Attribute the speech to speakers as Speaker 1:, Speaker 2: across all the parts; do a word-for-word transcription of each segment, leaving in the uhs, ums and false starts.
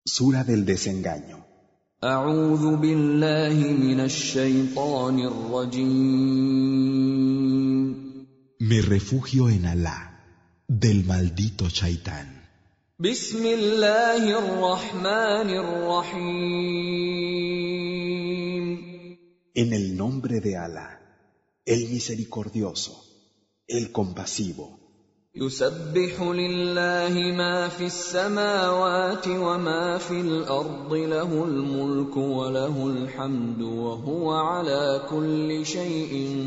Speaker 1: Sura del desengaño.
Speaker 2: أعوذ بالله من الشيطان الرجيم.
Speaker 1: Me refugio en Alá, del maldito Shaitán.
Speaker 2: بسم الله الرحمن الرحيم.
Speaker 1: En el nombre de Alá, el misericordioso, el compasivo.
Speaker 2: يسبح لله ما في السماوات وما في الأرض له الملك وله الحمد وهو على كل شيء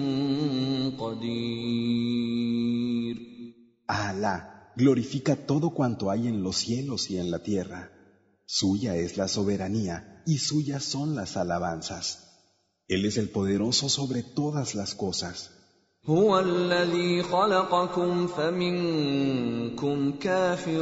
Speaker 2: قدير.
Speaker 1: A Alá glorifica todo cuanto hay en los cielos y en la tierra. Suya es la soberanía y suyas son las alabanzas. Él es el poderoso sobre todas las cosas.
Speaker 2: هو الذي خلقكم فمنكم كافر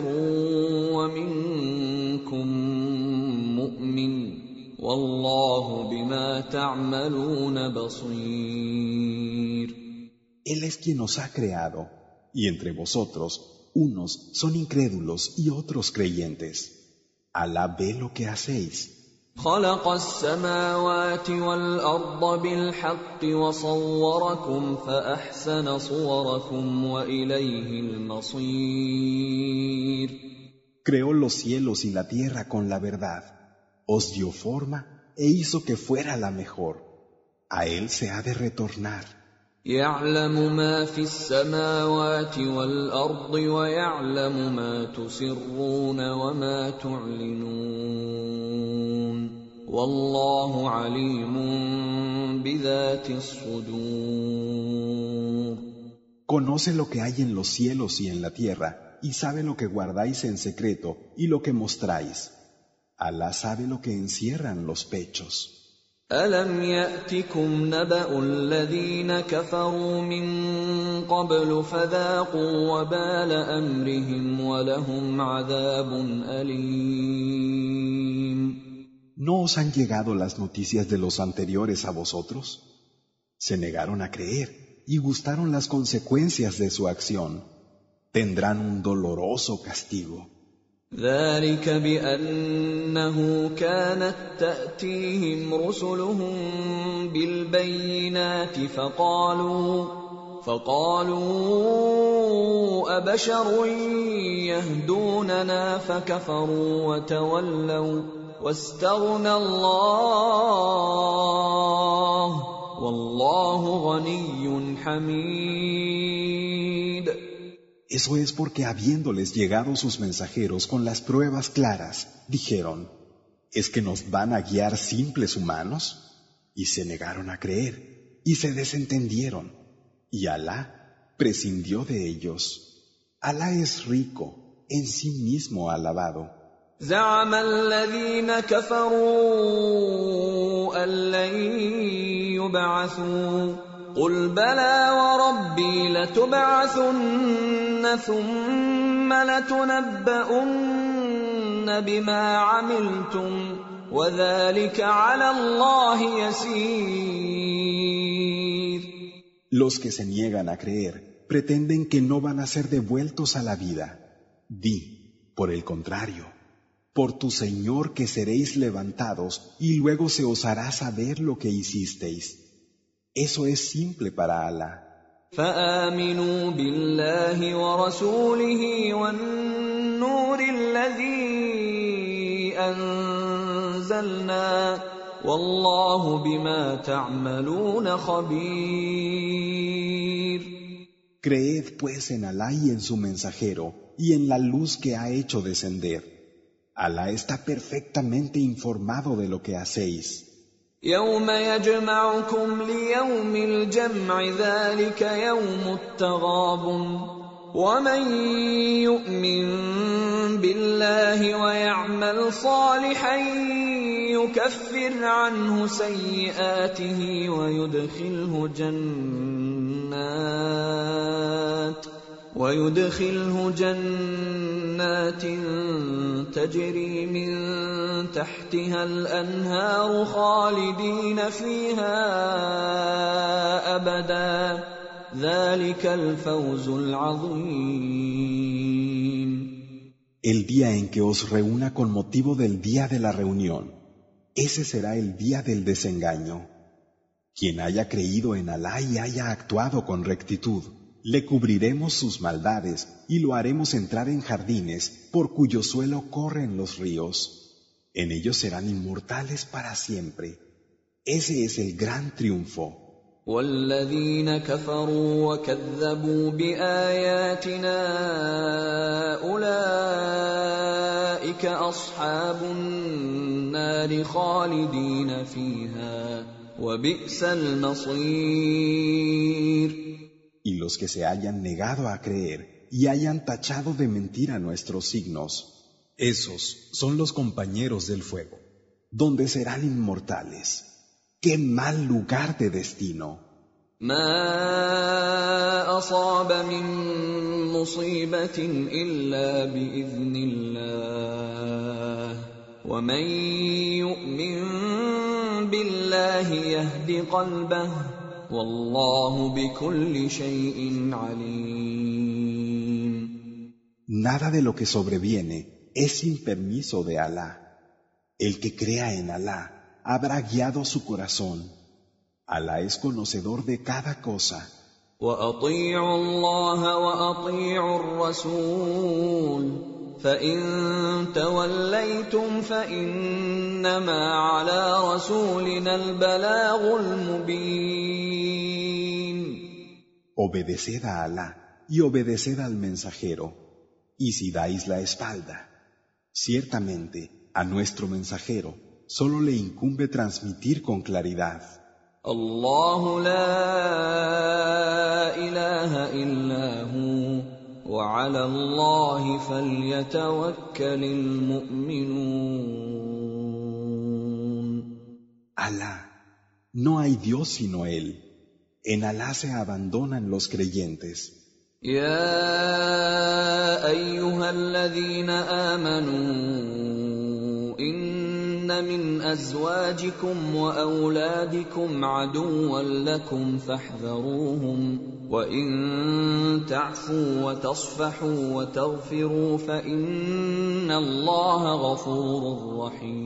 Speaker 2: ومنكم مؤمن والله بما تعملون بصير.
Speaker 1: Él es quien os ha creado, y entre vosotros unos son incrédulos y otros creyentes. Alá ve lo que hacéis.
Speaker 2: خلق السماوات والأرض بالحق وصوركم فأحسن صوركم وإليه المصير.
Speaker 1: Creó los cielos y la tierra con la verdad, os dio forma e hizo que fuera la mejor. A él se ha de retornar.
Speaker 2: يعلم ما في السماوات والأرض ويعلم ما تسرون وما تعلنون والله عليم بذات الصدور.
Speaker 1: Conoce lo que hay en los cielos y en la tierra, y sabe lo que guardáis en secreto y lo que mostráis. Alá sabe lo que encierran los pechos.
Speaker 2: أَلَمْ يَأْتِكُمْ نَبَأُ الَّذِينَ كَفَرُوا مِن قَبْلُ فَذَاقُوا وَبَالَ أَمْرِهِمْ وَلَهُمْ عَذَابٌ أَلِيمٌ.
Speaker 1: ¿No os han llegado las noticias de los anteriores a vosotros? Se negaron a creer y gustaron las consecuencias de su acción. Tendrán un doloroso castigo.
Speaker 2: ذلك بأنه كانت تأتيهم رسلهم بالبينات فقالوا فقالوا أبشر يهدوننا فكفروا وتولوا واستغنى الله والله غني حميد.
Speaker 1: Eso es porque habiéndoles llegado sus mensajeros con las pruebas claras, dijeron, ¿es que nos van a guiar simples humanos? Y se negaron a creer, y se desentendieron, y Alá prescindió de ellos. Alá es rico, en sí mismo alabado.
Speaker 2: زعم الذين كفروا أن لن يبعثوا قل بلى وربي لتبعثن ثم لتنبؤن بما عملتم وذلك على الله يسير.
Speaker 1: Los que se niegan a creer pretenden que no van a ser devueltos a la vida. Di, por el contrario, por tu Señor que seréis levantados y luego se os hará saber lo que hicisteis. Eso es simple para Alá.
Speaker 2: فآمنوا بالله ورسوله والنور الذي أنزلنا والله بما تعملون خبير.
Speaker 1: Creed pues en Alá y en su mensajero y en la luz que ha hecho descender. Alá está perfectamente informado de lo que hacéis.
Speaker 2: يوم يجمعكم ليوم الجمع ذلك يوم التغابن ومن يؤمن بالله ويعمل صالحا يكفر عنه سيئاته ويدخله جنات ويدخله جنات تجري من تحتها الأنهار خالدين فيها أبدا ذلك الفوز العظيم.
Speaker 1: El día en que os reúna con motivo del día de la reunión, ese será el día del desengaño. Quien haya creído en Alá y haya actuado con rectitud, le cubriremos sus maldades y lo haremos entrar en jardines por cuyo suelo corren los ríos. En ellos serán inmortales para siempre. Ese es el gran triunfo.
Speaker 2: والذين كفروا وكذبوا بآياتنا أولئك أصحاب النار خالدين فيها وبئس المصير.
Speaker 1: Y los que se hayan negado a creer y hayan tachado de mentira nuestros signos, esos son los compañeros del fuego, donde serán inmortales. ¡Qué mal lugar de destino!
Speaker 2: ما أصاب من مصيبة إلا بإذن الله ومن يؤمن بالله يهد قلبه والله بكل شيء عليم.
Speaker 1: Nada de lo que sobreviene es sin permiso de Alá. El que crea en Alá habrá guiado su corazón. Alá es conocedor de cada cosa.
Speaker 2: وأطيعوا الله وأطيعوا الرسول فإن توليتم فإنما على رسولنا البلاغ المبين.
Speaker 1: Obedeced a Alá y obedeced al mensajero. Y si dais la espalda, ciertamente a nuestro mensajero solo le incumbe transmitir con claridad.
Speaker 2: الله لا إله إلا هو وعلى الله فليتوكل المؤمنون.
Speaker 1: Alá, no hay Dios sino Él. En Alá se abandonan los creyentes.
Speaker 2: يا أيها الذين آمنوا إن من أزواجكم وأولادكم عدوا لكم فاحذروهم وإن تعفوا وتصفحوا وتغفروا فإن الله غفور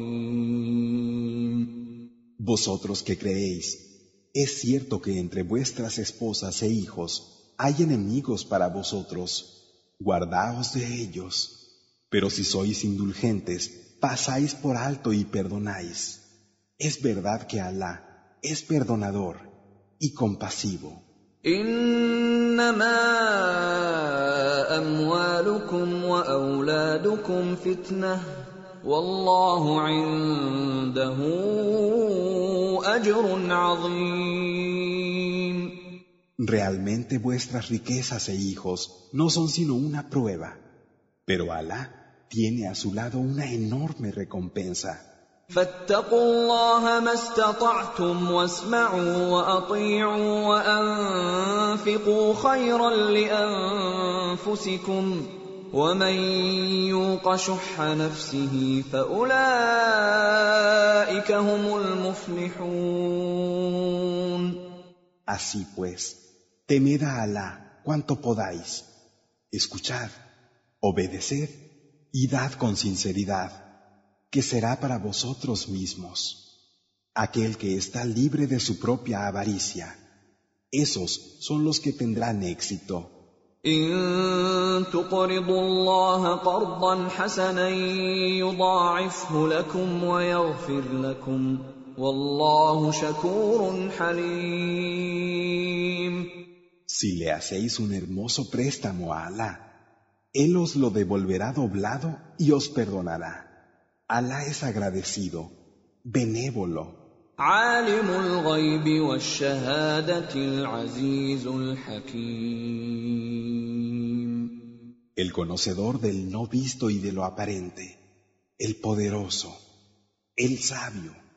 Speaker 2: رحيم.
Speaker 1: Vosotros que creéis, es cierto que entre vuestras esposas e hijos hay enemigos para vosotros, guardaos de ellos. Pero si sois indulgentes, pasáis por alto y perdonáis. Es verdad que Alá es perdonador y compasivo.
Speaker 2: إنما أموالكم وأولادكم فتنة والله عنده أجر عظيم.
Speaker 1: Realmente vuestras riquezas e hijos no son sino una prueba, pero Alá tiene a su lado una enorme recompensa.
Speaker 2: فاتقوا الله ما استطعتم واسمعوا وأطيعوا وأنفقوا خيرا لأنفسكم ومن يوق شح نفسه فأولئك هم المفلحون.
Speaker 1: Así pues, temed a Alá cuanto podáis, escuchad, obedeced y dad con sinceridad, que será para vosotros mismos. Aquel que está libre de su propia avaricia, esos son los que tendrán éxito.
Speaker 2: إن تقرضوا الله قرضا حسنا يضاعفه لكم ويغفر لكم والله شكور حليم.
Speaker 1: Si le hacéis un hermoso préstamo a Alá, Él os lo devolverá doblado y os perdonará. Alá es agradecido, benévolo.
Speaker 2: عالم الغيب والشهادة العزيز الحكيم.
Speaker 1: El conocedor del no visto y de lo aparente, el poderoso, el sabio.